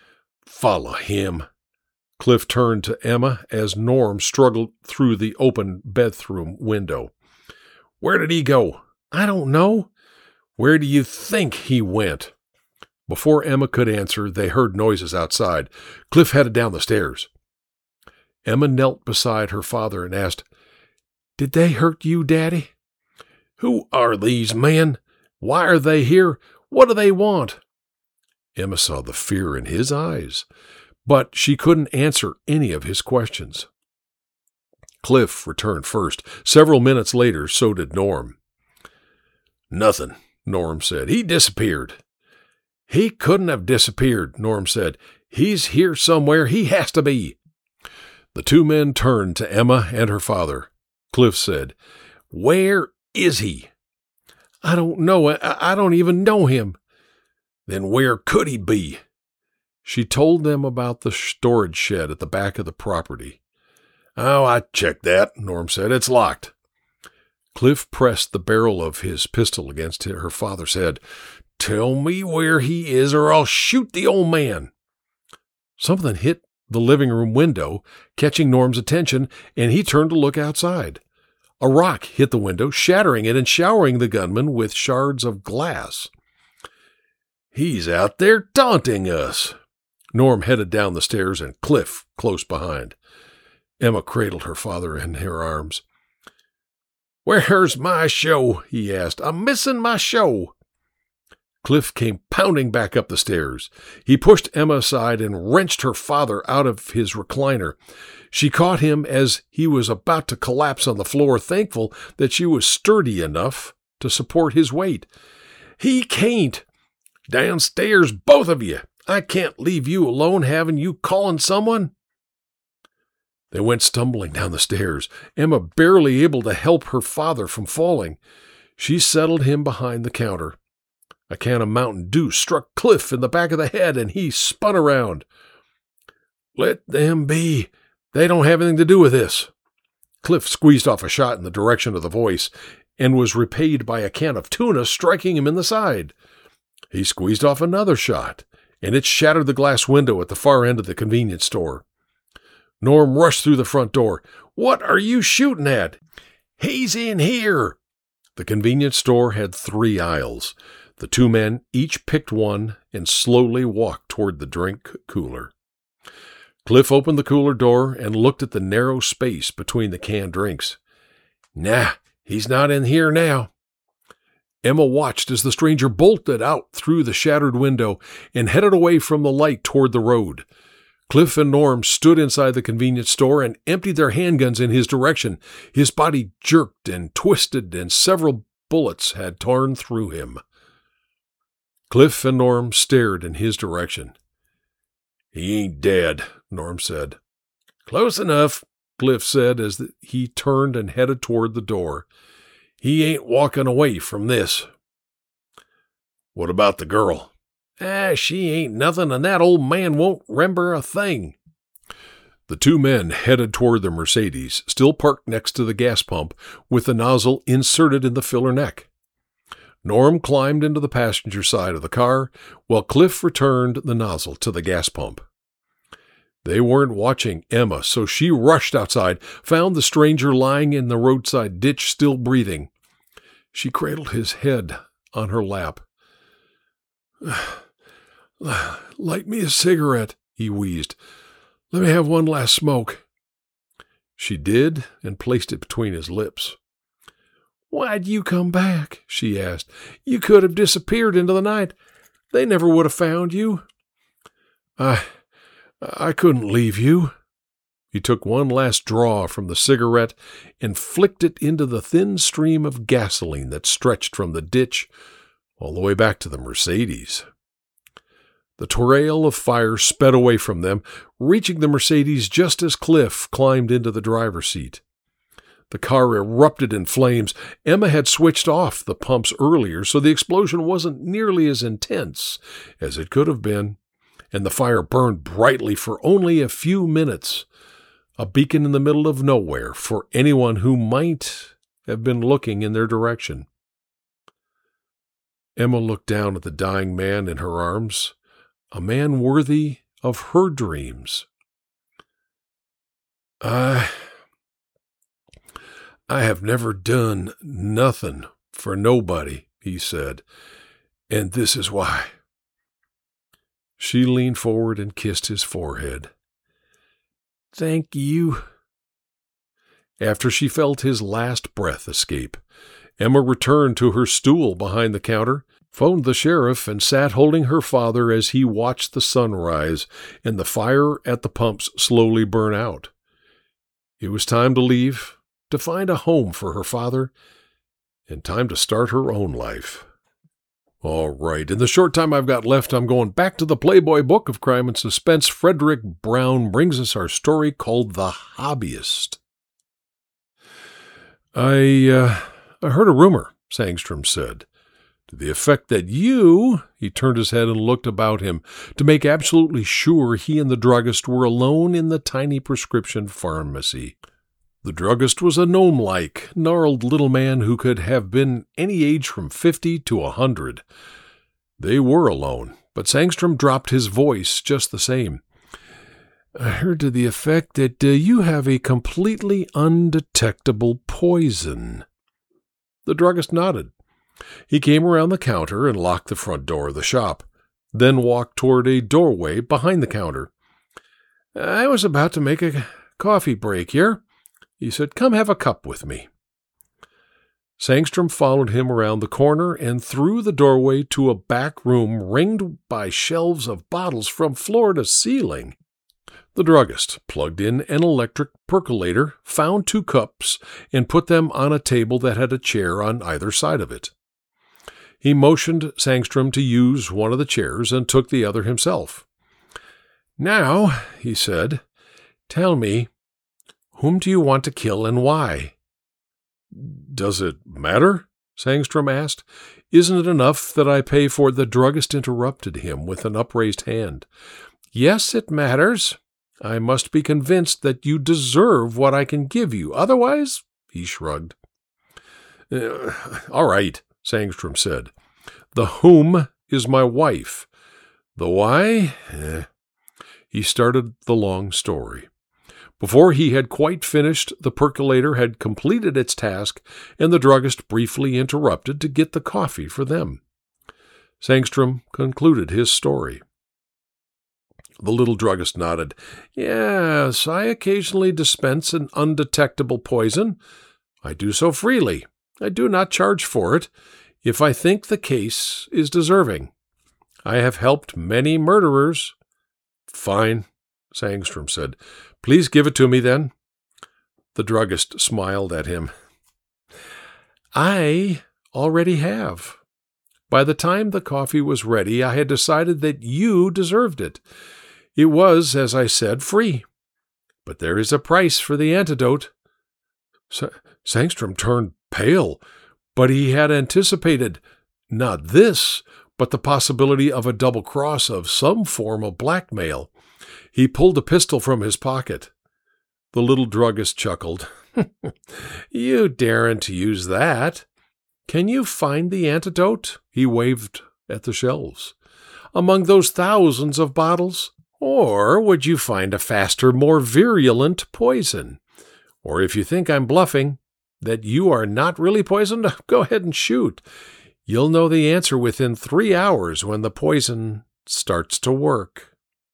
"Follow him." Cliff turned to Emma as Norm struggled through the open bathroom window. "Where did he go?" "I don't know." "Where do you think he went?" Before Emma could answer, they heard noises outside. Cliff headed down the stairs. Emma knelt beside her father and asked, "Did they hurt you, Daddy?" "Who are these men? Why are they here? What do they want?" Emma saw the fear in his eyes, but she couldn't answer any of his questions. Cliff returned first. Several minutes later, so did Norm. "Nothing," Norm said. "He disappeared." "He couldn't have disappeared," Norm said. "He's here somewhere. He has to be." The two men turned to Emma and her father. Cliff said, "Where is he?" "I don't know. I don't even know him." "Then where could he be?" She told them about the storage shed at the back of the property. "Oh, I checked that," Norm said. "It's locked." Cliff pressed the barrel of his pistol against her father's head. "Tell me where he is, or I'll shoot the old man." Something hit the living room window, catching Norm's attention, and he turned to look outside. A rock hit the window, shattering it and showering the gunman with shards of glass. "He's out there taunting us." Norm headed down the stairs, and Cliff close behind. Emma cradled her father in her arms. "Where's my show?" he asked. "I'm missing my show." Cliff came pounding back up the stairs. He pushed Emma aside and wrenched her father out of his recliner. She caught him as he was about to collapse on the floor, thankful that she was sturdy enough to support his weight. "He can't. Downstairs, both of you. I can't leave you alone, having you calling someone." They went stumbling down the stairs, Emma barely able to help her father from falling. She settled him behind the counter. A can of Mountain Dew struck Cliff in the back of the head, and he spun around. "Let them be. They don't have anything to do with this." Cliff squeezed off a shot in the direction of the voice and was repaid by a can of tuna striking him in the side. He squeezed off another shot, and it shattered the glass window at the far end of the convenience store. Norm rushed through the front door. "What are you shooting at?" "He's in here." The convenience store had 3 aisles. The two men each picked one and slowly walked toward the drink cooler. Cliff opened the cooler door and looked at the narrow space between the canned drinks. "Nah, he's not in here now." Emma watched as the stranger bolted out through the shattered window and headed away from the light toward the road. Cliff and Norm stood inside the convenience store and emptied their handguns in his direction. His body jerked and twisted, and several bullets had torn through him. Cliff and Norm stared in his direction. "He ain't dead," Norm said. "Close enough," Cliff said as he turned and headed toward the door. "He ain't walking away from this." "What about the girl?" She ain't nothing, and that old man won't remember a thing." The two men headed toward the Mercedes, still parked next to the gas pump, with the nozzle inserted in the filler neck. Norm climbed into the passenger side of the car, while Cliff returned the nozzle to the gas pump. They weren't watching Emma, so she rushed outside, found the stranger lying in the roadside ditch, still breathing. She cradled his head on her lap. "Light me a cigarette," he wheezed. "Let me have one last smoke." She did, and placed it between his lips. "Why'd you come back?" she asked. "You could have disappeared into the night. They never would have found you." I couldn't leave you." He took one last draw from the cigarette and flicked it into the thin stream of gasoline that stretched from the ditch all the way back to the Mercedes. The trail of fire sped away from them, reaching the Mercedes just as Cliff climbed into the driver's seat. The car erupted in flames. Emma had switched off the pumps earlier, so the explosion wasn't nearly as intense as it could have been, and the fire burned brightly for only a few minutes, a beacon in the middle of nowhere for anyone who might have been looking in their direction. Emma looked down at the dying man in her arms, a man worthy of her dreams. I have never done nothing for nobody," he said, "and this is why." She leaned forward and kissed his forehead. "Thank you." After she felt his last breath escape, Emma returned to her stool behind the counter, phoned the sheriff, and sat holding her father as he watched the sun rise and the fire at the pumps slowly burn out. It was time to leave, to find a home for her father, and time to start her own life. All right, in the short time I've got left, I'm going back to the Playboy Book of Crime and Suspense. Frederick Brown brings us our story called The Hobbyist. I heard a rumor, Sangstrom said, to the effect that you— he turned his head and looked about him to make absolutely sure he and the druggist were alone in the tiny prescription pharmacy. The druggist was a gnome-like, gnarled little man who could have been any age from 50 to 100. They were alone, but Sangstrom dropped his voice just the same. "I heard to the effect that you have a completely undetectable poison." The druggist nodded. He came around the counter and locked the front door of the shop, then walked toward a doorway behind the counter. "I was about to make a coffee break here," he said. "Come have a cup with me." Sangstrom followed him around the corner and through the doorway to a back room ringed by shelves of bottles from floor to ceiling. The druggist plugged in an electric percolator, found 2 cups, and put them on a table that had a chair on either side of it. He motioned Sangstrom to use one of the chairs and took the other himself. "Now," he said, "tell me, whom do you want to kill and why?" "Does it matter?" Sangstrom asked. "Isn't it enough that I pay for—" The druggist interrupted him with an upraised hand. "Yes, it matters. I must be convinced that you deserve what I can give you. Otherwise," he shrugged. "All right," Sangstrom said. "The whom is my wife. The why?" He started the long story. Before he had quite finished, the percolator had completed its task, and the druggist briefly interrupted to get the coffee for them. Sangstrom concluded his story. The little druggist nodded. "Yes, I occasionally dispense an undetectable poison. I do so freely. I do not charge for it. if I think the case is deserving. I have helped many murderers." "Fine," Sangstrom said. "Please give it to me, then." The druggist smiled at him. "I already have. By the time the coffee was ready, I had decided that you deserved it. It was, as I said, free. But there is a price for the antidote." Sangstrom turned pale, but he had anticipated not this, but the possibility of a double cross of some form of blackmail. He pulled a pistol from his pocket. The little druggist chuckled. "You daren't use that. Can you find the antidote?" He waved at the shelves. "Among those thousands of bottles? Or would you find a faster, more virulent poison? Or if you think I'm bluffing, that you are not really poisoned, go ahead and shoot. You'll know the answer within 3 hours when the poison starts to work."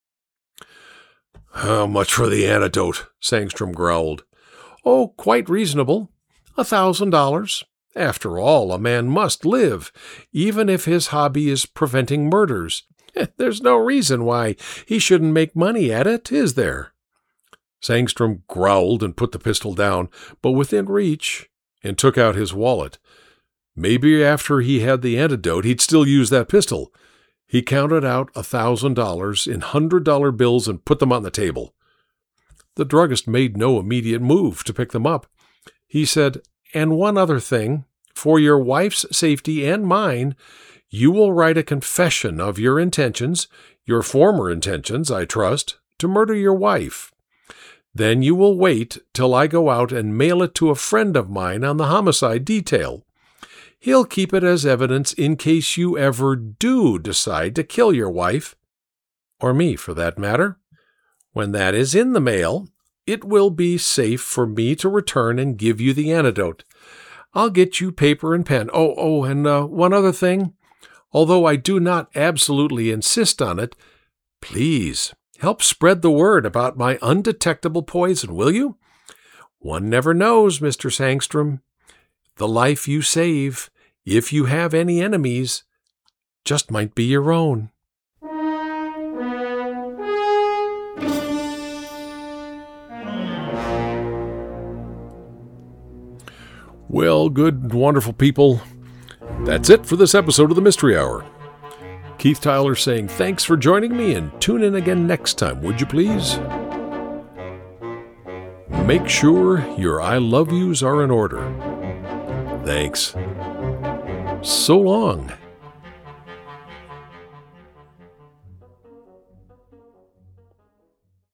"How much for the antidote?" Sangstrom growled. "Oh, quite reasonable. $1,000. After all, a man must live, even if his hobby is preventing murders. There's no reason why he shouldn't make money at it, is there?" Sangstrom growled and put the pistol down, but within reach, and took out his wallet. Maybe after he had the antidote, he'd still use that pistol. He counted out $1,000 in $100 bills and put them on the table. The druggist made no immediate move to pick them up. He said, "And one other thing, for your wife's safety and mine, you will write a confession of your intentions, your former intentions, I trust, to murder your wife. Then you will wait till I go out and mail it to a friend of mine on the homicide detail. He'll keep it as evidence in case you ever do decide to kill your wife, or me for that matter. When that is in the mail, it will be safe for me to return and give you the antidote. I'll get you paper and pen. And one other thing. Although I do not absolutely insist on it, please help spread the word about my undetectable poison, will you? One never knows, Mr. Sangstrom. The life you save, if you have any enemies, just might be your own." Well, good, wonderful people, that's it for this episode of the Mystery Hour. Keith Tyler saying thanks for joining me, and tune in again next time, would you please? Make sure your I love yous are in order. Thanks. So long.